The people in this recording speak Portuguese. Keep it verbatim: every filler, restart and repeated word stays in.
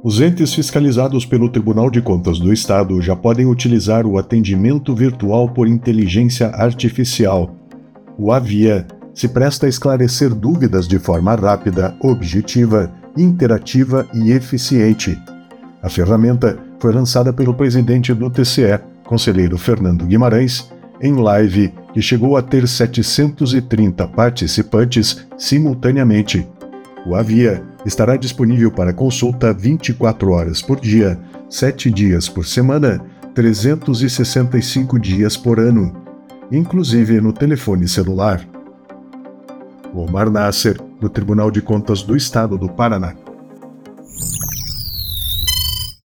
Os entes fiscalizados pelo Tribunal de Contas do Estado já podem utilizar o atendimento virtual por inteligência artificial. O Avia se presta a esclarecer dúvidas de forma rápida, objetiva, interativa e eficiente. A ferramenta foi lançada pelo presidente do T C E, conselheiro Fernando Guimarães, em live que chegou a ter setecentos e trinta participantes simultaneamente. O Avia estará disponível para consulta vinte e quatro horas por dia, sete dias por semana, trezentos e sessenta e cinco dias por ano, inclusive no telefone celular. Omar Nasser, do Tribunal de Contas do Estado do Paraná.